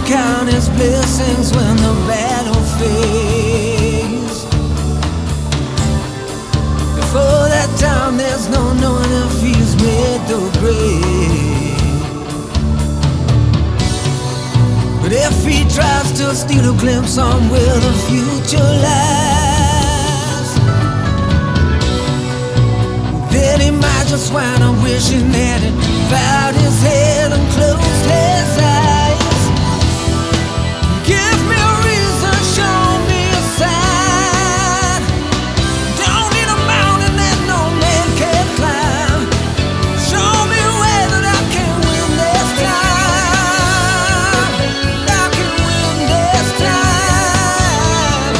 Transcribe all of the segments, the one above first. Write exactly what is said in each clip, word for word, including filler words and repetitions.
count his blessings when the battle fades. Before that time, there's no knowing if he's made the grade. But if he tries to steal a glimpse on where the future lies, then he might just wind up wishing that he bowed his head and closed his eyes. Give me a reason, show me a sign. Don't need a mountain that no man can climb. Show me a way that I can win this time. I can win this time.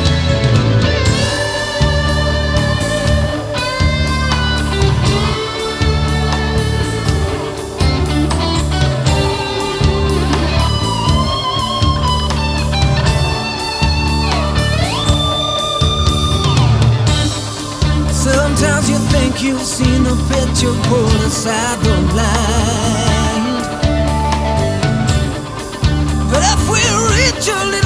Sometimes you think you've seen the picture pulled aside the blind, but if we reach a little